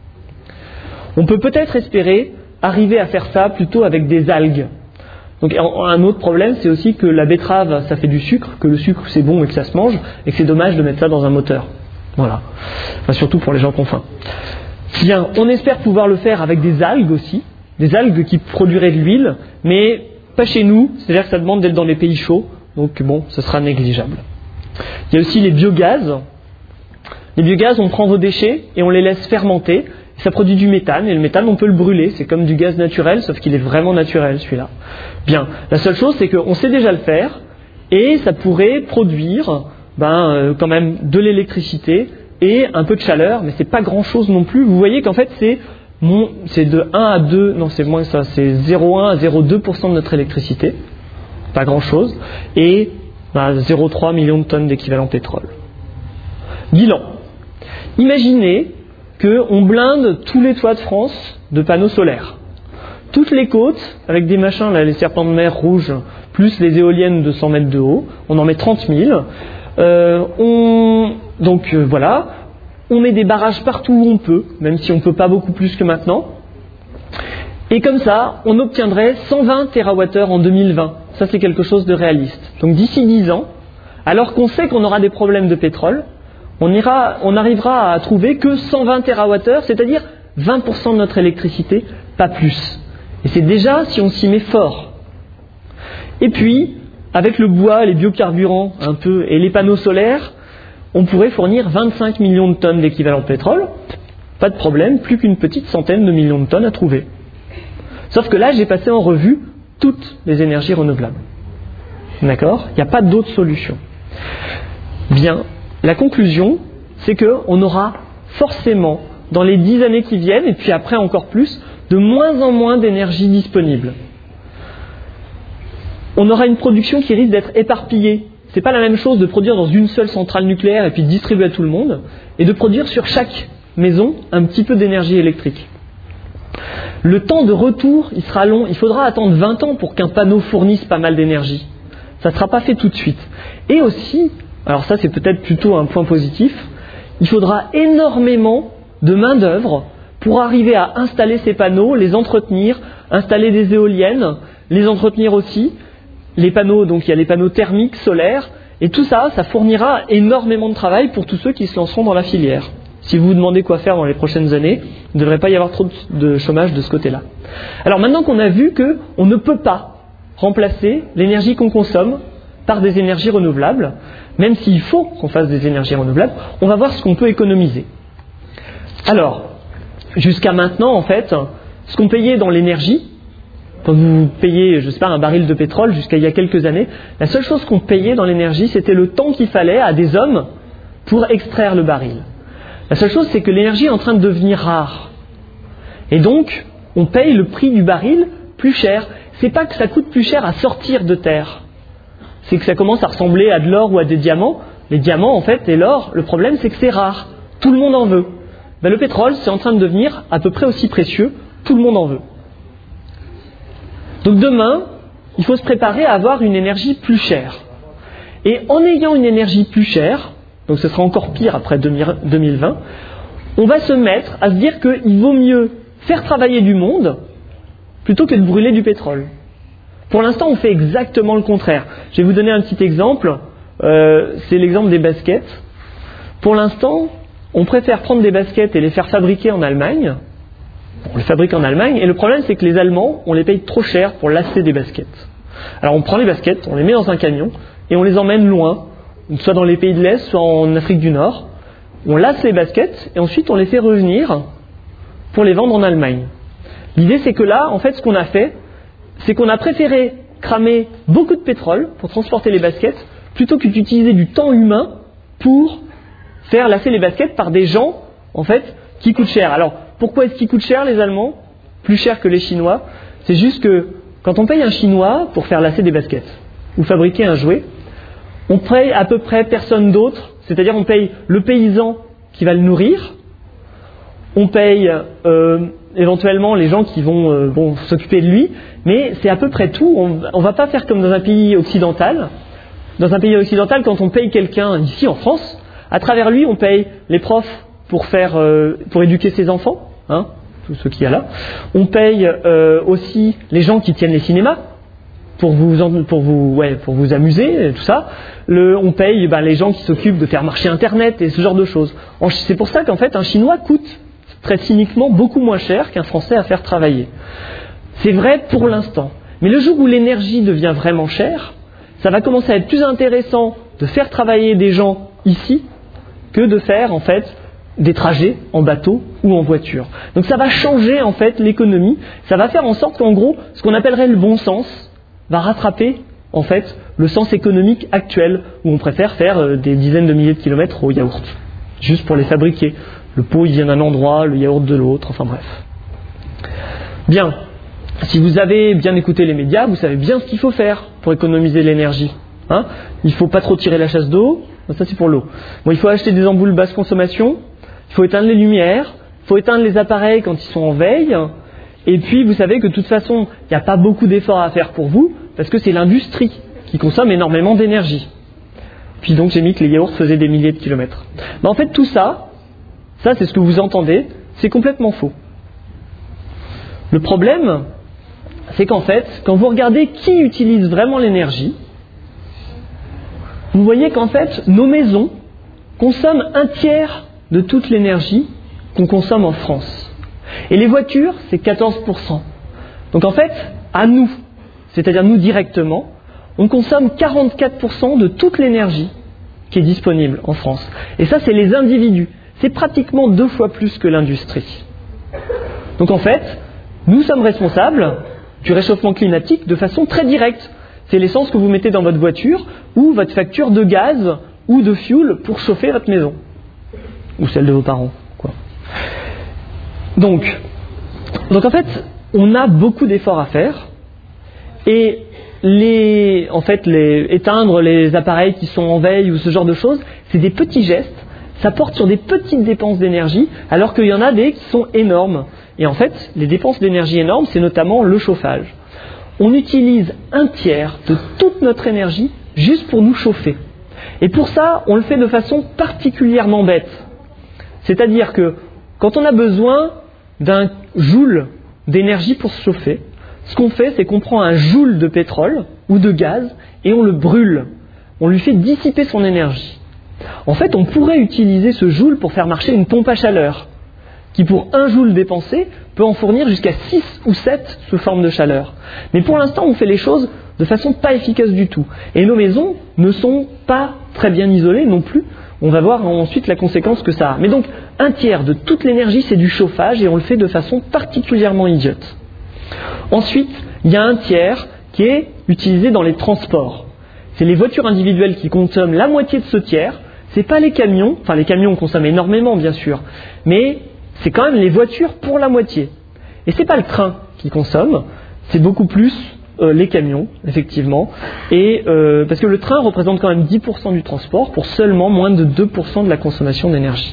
Speaker 1: On peut peut-être espérer arriver à faire ça plutôt avec des algues. Donc un autre problème, c'est aussi que la betterave, ça fait du sucre, que le sucre c'est bon et que ça se mange, et que c'est dommage de mettre ça dans un moteur. Voilà. Enfin, surtout pour les gens qui ont faim. Bien, on espère pouvoir le faire avec des algues aussi, des algues qui produiraient de l'huile, mais pas chez nous, c'est-à-dire que ça demande d'être dans les pays chauds, donc bon, ce sera négligeable. Il y a aussi les biogaz. Les biogaz, on prend vos déchets et on les laisse fermenter. Ça produit du méthane, et le méthane, on peut le brûler. C'est comme du gaz naturel, sauf qu'il est vraiment naturel, celui-là. Bien, la seule chose, c'est qu'on sait déjà le faire, et ça pourrait produire ben, euh, quand même de l'électricité et un peu de chaleur, mais c'est pas grand-chose non plus. Vous voyez qu'en fait, c'est, mon, c'est de un à deux, non, c'est moins que ça, c'est zéro virgule un à zéro virgule deux pour cent de notre électricité. Pas grand-chose. Et ben, zéro virgule trois millions de tonnes d'équivalent pétrole. Bilan. Imaginez qu'on blinde tous les toits de France de panneaux solaires. Toutes les côtes, avec des machins, là, les serpents de mer rouges, plus les éoliennes de cent mètres de haut, on en met trente mille. Euh, on, donc euh, voilà, on met des barrages partout où on peut, même si on ne peut pas beaucoup plus que maintenant. Et comme ça, on obtiendrait cent vingt térawattheures en deux mille vingt. Ça, c'est quelque chose de réaliste. Donc d'ici dix ans, alors qu'on sait qu'on aura des problèmes de pétrole, on, ira, on arrivera à trouver que cent vingt térawattheures, c'est-à-dire vingt pour cent de notre électricité, pas plus. Et c'est déjà si on s'y met fort. Et puis, avec le bois, les biocarburants un peu et les panneaux solaires, on pourrait fournir vingt-cinq millions de tonnes d'équivalent pétrole. Pas de problème, plus qu'une petite centaine de millions de tonnes à trouver. Sauf que là, j'ai passé en revue toutes les énergies renouvelables. D'accord ? Il n'y a pas d'autre solution. Bien, la conclusion, c'est qu'on aura forcément, dans les dix années qui viennent, et puis après encore plus, de moins en moins d'énergie disponible. On aura une production qui risque d'être éparpillée. Ce n'est pas la même chose de produire dans une seule centrale nucléaire et puis de distribuer à tout le monde, et de produire sur chaque maison un petit peu d'énergie électrique. Le temps de retour, il sera long. Il faudra attendre vingt ans pour qu'un panneau fournisse pas mal d'énergie. Ça ne sera pas fait tout de suite. Et aussi, alors ça c'est peut-être plutôt un point positif, il faudra énormément de main-d'œuvre pour arriver à installer ces panneaux, les entretenir, installer des éoliennes, les entretenir aussi. Les panneaux, donc il y a les panneaux thermiques, solaires, et tout ça, ça fournira énormément de travail pour tous ceux qui se lanceront dans la filière. Si vous vous demandez quoi faire dans les prochaines années, il ne devrait pas y avoir trop de chômage de ce côté-là. Alors maintenant qu'on a vu qu'on ne peut pas remplacer l'énergie qu'on consomme par des énergies renouvelables, même s'il faut qu'on fasse des énergies renouvelables, on va voir ce qu'on peut économiser. Alors, jusqu'à maintenant, en fait, ce qu'on payait dans l'énergie, quand vous payez, je ne sais pas, un baril de pétrole jusqu'à il y a quelques années, la seule chose qu'on payait dans l'énergie, c'était le temps qu'il fallait à des hommes pour extraire le baril. La seule chose, c'est que l'énergie est en train de devenir rare. Et donc, on paye le prix du baril plus cher. C'est pas que ça coûte plus cher à sortir de terre. C'est que ça commence à ressembler à de l'or ou à des diamants. Les diamants, en fait, et l'or, le problème, c'est que c'est rare. Tout le monde en veut. Ben, le pétrole, c'est en train de devenir à peu près aussi précieux. Tout le monde en veut. Donc demain, il faut se préparer à avoir une énergie plus chère. Et en ayant une énergie plus chère, donc ce sera encore pire après deux mille vingt, on va se mettre à se dire qu'il vaut mieux faire travailler du monde plutôt que de brûler du pétrole. Pour l'instant, on fait exactement le contraire. Je vais vous donner un petit exemple, euh, c'est l'exemple des baskets. Pour l'instant, on préfère prendre des baskets et les faire fabriquer en Allemagne. On les fabrique en Allemagne, et le problème c'est que les Allemands, on les paye trop cher pour lasser des baskets. Alors on prend les baskets, on les met dans un camion, et on les emmène loin, soit dans les pays de l'Est, soit en Afrique du Nord. On lasse les baskets, et ensuite on les fait revenir pour les vendre en Allemagne. L'idée c'est que là, en fait, ce qu'on a fait, c'est qu'on a préféré cramer beaucoup de pétrole pour transporter les baskets, plutôt que d'utiliser du temps humain pour faire lasser les baskets par des gens, en fait, qui coûtent cher. Alors, pourquoi est-ce qu'ils coûtent cher, les Allemands ? Plus cher que les Chinois. C'est juste que quand on paye un Chinois pour faire lasser des baskets ou fabriquer un jouet, on paye à peu près personne d'autre. C'est-à-dire on paye le paysan qui va le nourrir, on paye euh, éventuellement les gens qui vont, euh, vont s'occuper de lui, mais c'est à peu près tout. On ne va pas faire comme dans un pays occidental. Dans un pays occidental, quand on paye quelqu'un ici en France, à travers lui, on paye les profs pour faire, euh, pour éduquer ses enfants, hein, tous ceux qu'il y a là. On paye euh, aussi les gens qui tiennent les cinémas pour vous, pour vous, ouais, pour vous amuser, et tout ça. Le, on paye ben, les gens qui s'occupent de faire marcher Internet et ce genre de choses. En, c'est pour ça qu'en fait, un Chinois coûte très cyniquement beaucoup moins cher qu'un Français à faire travailler. C'est vrai pour l'instant. Mais le jour où l'énergie devient vraiment chère, ça va commencer à être plus intéressant de faire travailler des gens ici que de faire en fait des trajets en bateau ou en voiture. Donc ça va changer en fait l'économie, ça va faire en sorte qu'en gros, ce qu'on appellerait le bon sens va rattraper en fait le sens économique actuel où on préfère faire euh, des dizaines de milliers de kilomètres au yaourt, juste pour les fabriquer. Le pot il vient d'un endroit, le yaourt de l'autre, enfin bref. Bien, si vous avez bien écouté les médias, vous savez bien ce qu'il faut faire pour économiser l'énergie. Hein, il ne faut pas trop tirer la chasse d'eau, ça c'est pour l'eau. Bon, il faut acheter des ampoules basse consommation. Il faut éteindre les lumières, il faut éteindre les appareils quand ils sont en veille. Et puis, vous savez que de toute façon, il n'y a pas beaucoup d'efforts à faire pour vous, parce que c'est l'industrie qui consomme énormément d'énergie. Puis donc, j'ai mis que les yaourts faisaient des milliers de kilomètres. Mais en fait, tout ça, Ça, c'est ce que vous entendez, c'est complètement faux. Le problème, c'est qu'en fait, quand vous regardez qui utilise vraiment l'énergie, vous voyez qu'en fait, nos maisons consomment un tiers de toute l'énergie qu'on consomme en France. Et les voitures, c'est quatorze pour cent. Donc en fait, à nous, c'est-à-dire nous directement, on consomme quarante-quatre pour cent de toute l'énergie qui est disponible en France. Et ça, c'est les individus. C'est pratiquement deux fois plus que l'industrie. Donc en fait, nous sommes responsables du réchauffement climatique de façon très directe. C'est l'essence que vous mettez dans votre voiture ou votre facture de gaz ou de fuel pour chauffer votre maison. Ou celle de vos parents, quoi. Donc, donc en fait, on a beaucoup d'efforts à faire. Et les, en fait, les, éteindre les appareils qui sont en veille ou ce genre de choses, c'est des petits gestes. Ça porte sur des petites dépenses d'énergie, alors qu'il y en a des qui sont énormes. Et en fait, les dépenses d'énergie énormes, c'est notamment le chauffage. On utilise un tiers de toute notre énergie juste pour nous chauffer. Et pour ça, on le fait de façon particulièrement bête. C'est-à-dire que quand on a besoin d'un joule d'énergie pour se chauffer, ce qu'on fait, c'est qu'on prend un joule de pétrole ou de gaz et on le brûle. On lui fait dissiper son énergie. En fait, on pourrait utiliser ce joule pour faire marcher une pompe à chaleur, qui pour un joule dépensé peut en fournir jusqu'à six ou sept sous forme de chaleur. Mais pour l'instant, on fait les choses de façon pas efficace du tout. Et nos maisons ne sont pas très bien isolées non plus. On va voir ensuite la conséquence que ça a. Mais donc, un tiers de toute l'énergie, c'est du chauffage et on le fait de façon particulièrement idiote. Ensuite, il y a un tiers qui est utilisé dans les transports. C'est les voitures individuelles qui consomment la moitié de ce tiers. C'est pas les camions, enfin les camions consomment énormément bien sûr, mais c'est quand même les voitures pour la moitié. Et c'est pas le train qui consomme, c'est beaucoup plus euh, les camions, effectivement. Et euh, parce que le train représente quand même dix pour cent du transport pour seulement moins de deux pour cent de la consommation d'énergie.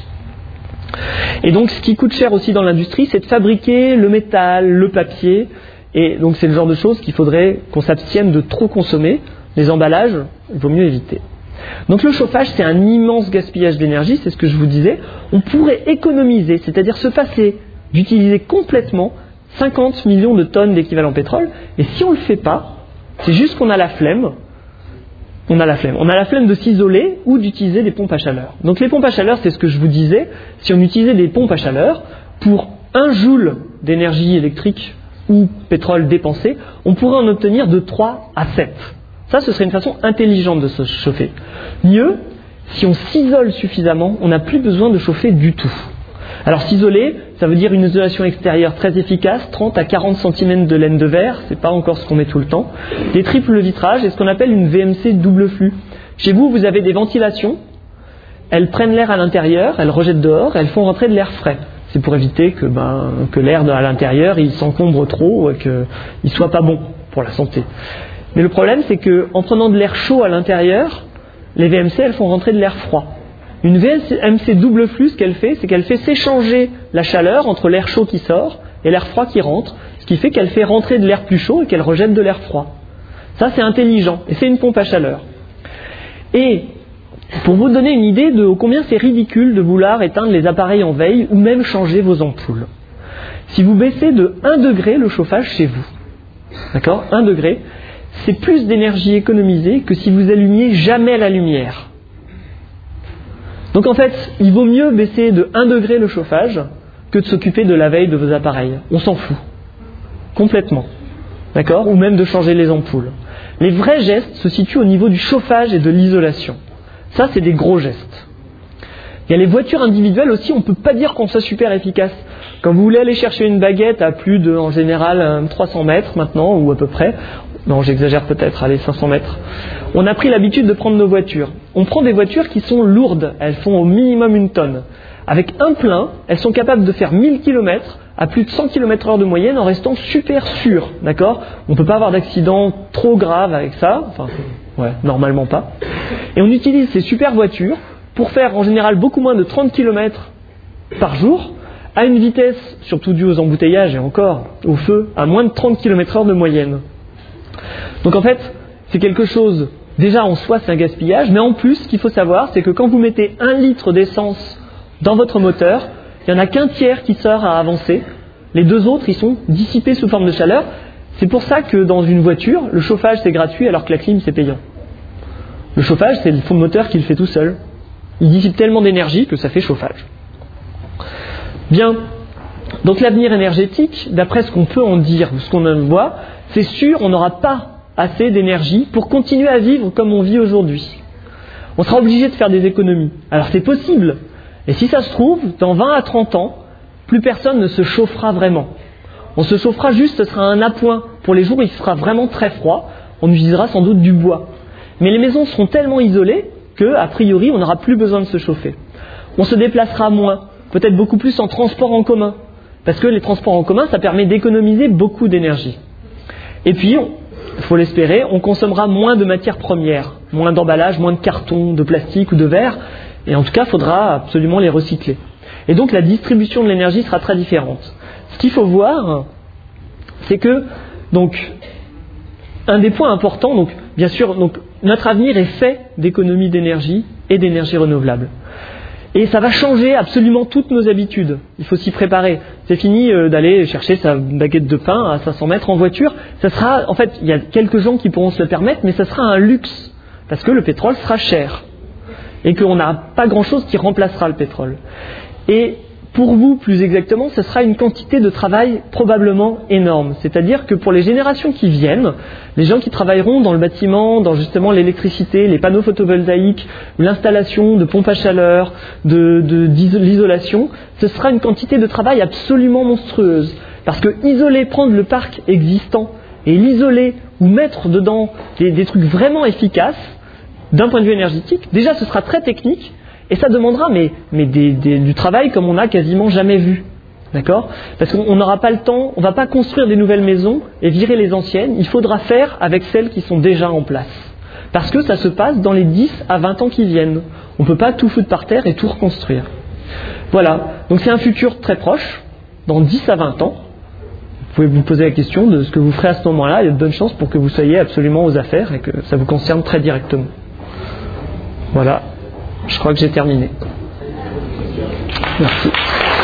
Speaker 1: Et donc ce qui coûte cher aussi dans l'industrie, c'est de fabriquer le métal, le papier. Et donc c'est le genre de choses qu'il faudrait qu'on s'abstienne de trop consommer. Les emballages, il vaut mieux éviter. Donc le chauffage, c'est un immense gaspillage d'énergie, c'est ce que je vous disais. On pourrait économiser, c'est-à-dire se passer d'utiliser complètement cinquante millions de tonnes d'équivalent pétrole. Et si on ne le fait pas, c'est juste qu'on a la flemme. On a la flemme. On a la flemme de s'isoler ou d'utiliser des pompes à chaleur. Donc les pompes à chaleur, c'est ce que je vous disais. Si on utilisait des pompes à chaleur, pour un joule d'énergie électrique ou pétrole dépensé, on pourrait en obtenir de trois à sept. Ça, ce serait une façon intelligente de se chauffer. Mieux, si on s'isole suffisamment, on n'a plus besoin de chauffer du tout. Alors s'isoler, ça veut dire une isolation extérieure très efficace, trente à quarante centimètres de laine de verre, c'est pas encore ce qu'on met tout le temps, des triples vitrages et ce qu'on appelle une V M C double flux. Chez vous, vous avez des ventilations, elles prennent l'air à l'intérieur, elles rejettent dehors, elles font rentrer de l'air frais. C'est pour éviter que, ben, que l'air à l'intérieur il s'encombre trop et qu'il ne soit pas bon pour la santé. Mais le problème, c'est qu'en prenant de l'air chaud à l'intérieur, les V M C, elles font rentrer de l'air froid. Une V M C double flux, ce qu'elle fait, c'est qu'elle fait s'échanger la chaleur entre l'air chaud qui sort et l'air froid qui rentre, ce qui fait qu'elle fait rentrer de l'air plus chaud et qu'elle rejette de l'air froid. Ça, c'est intelligent, et c'est une pompe à chaleur. Et pour vous donner une idée de combien c'est ridicule de vouloir éteindre les appareils en veille ou même changer vos ampoules. Si vous baissez de un degré le chauffage chez vous, d'accord, un degré, c'est plus d'énergie économisée que si vous allumiez jamais la lumière. Donc en fait, il vaut mieux baisser de un degré le chauffage que de s'occuper de la veille de vos appareils. On s'en fout. Complètement. D'accord ? Ou même de changer les ampoules. Les vrais gestes se situent au niveau du chauffage et de l'isolation. Ça, c'est des gros gestes. Il y a les voitures individuelles aussi, on ne peut pas dire qu'on soit super efficace. Quand vous voulez aller chercher une baguette à plus de, en général, trois cents mètres maintenant, ou à peu près, non, j'exagère peut-être, allez, cinq cents mètres. On a pris l'habitude de prendre nos voitures. On prend des voitures qui sont lourdes, elles font au minimum une tonne. Avec un plein, elles sont capables de faire mille kilomètres à plus de cent kilomètres heure de moyenne en restant super sûres, d'accord ? On ne peut pas avoir d'accident trop grave avec ça, enfin, ouais, normalement pas. Et on utilise ces super voitures pour faire en général beaucoup moins de trente kilomètres par jour, à une vitesse, surtout due aux embouteillages et encore au feu, à moins de trente kilomètres heure de moyenne. Donc en fait, c'est quelque chose, déjà en soi c'est un gaspillage, mais en plus ce qu'il faut savoir c'est que quand vous mettez un litre d'essence dans votre moteur, il n'y en a qu'un tiers qui sert à avancer. Les deux autres, ils sont dissipés sous forme de chaleur. C'est pour ça que dans une voiture, le chauffage c'est gratuit alors que la clim c'est payant. Le chauffage, c'est le moteur qui le fait tout seul. Il dissipe tellement d'énergie que ça fait chauffage. Bien, donc l'avenir énergétique, d'après ce qu'on peut en dire, ce qu'on en voit, c'est sûr, on n'aura pas assez d'énergie pour continuer à vivre comme on vit aujourd'hui. On sera obligé de faire des économies. Alors c'est possible. Et si ça se trouve, dans vingt à trente ans, plus personne ne se chauffera vraiment. On se chauffera juste, ce sera un appoint. Pour les jours où il sera vraiment très froid, on utilisera sans doute du bois. Mais les maisons seront tellement isolées qu'a priori, on n'aura plus besoin de se chauffer. On se déplacera moins, peut-être beaucoup plus en transport en commun. Parce que les transports en commun, ça permet d'économiser beaucoup d'énergie. Et puis, il faut l'espérer, on consommera moins de matières premières, moins d'emballage, moins de carton, de plastique ou de verre. Et en tout cas, il faudra absolument les recycler. Et donc, la distribution de l'énergie sera très différente. Ce qu'il faut voir, c'est que, donc, un des points importants, donc, bien sûr, donc, notre avenir est fait d'économie d'énergie et d'énergie renouvelable. Et ça va changer absolument toutes nos habitudes. Il faut s'y préparer. C'est fini euh, d'aller chercher sa baguette de pain à cinq cents mètres en voiture. Ça sera, en fait, il y a quelques gens qui pourront se le permettre, mais ça sera un luxe. Parce que le pétrole sera cher. Et qu'on n'a pas grand-chose qui remplacera le pétrole. Et pour vous, plus exactement, ce sera une quantité de travail probablement énorme. C'est-à-dire que pour les générations qui viennent, les gens qui travailleront dans le bâtiment, dans justement l'électricité, les panneaux photovoltaïques, l'installation de pompes à chaleur, de, de, de l'isolation, ce sera une quantité de travail absolument monstrueuse. Parce que isoler, prendre le parc existant et l'isoler ou mettre dedans des, des trucs vraiment efficaces, d'un point de vue énergétique, déjà ce sera très technique, et ça demandera mais, mais des, des, du travail comme on n'a quasiment jamais vu. D'accord ? Parce qu'on n'aura pas le temps, on ne va pas construire des nouvelles maisons et virer les anciennes, il faudra faire avec celles qui sont déjà en place. Parce que ça se passe dans les dix à vingt ans qui viennent. On ne peut pas tout foutre par terre et tout reconstruire. Voilà, donc c'est un futur très proche, dans dix à vingt ans. Vous pouvez vous poser la question de ce que vous ferez à ce moment-là, il y a de bonnes chances pour que vous soyez absolument aux affaires et que ça vous concerne très directement. Voilà, je crois que j'ai terminé. Merci.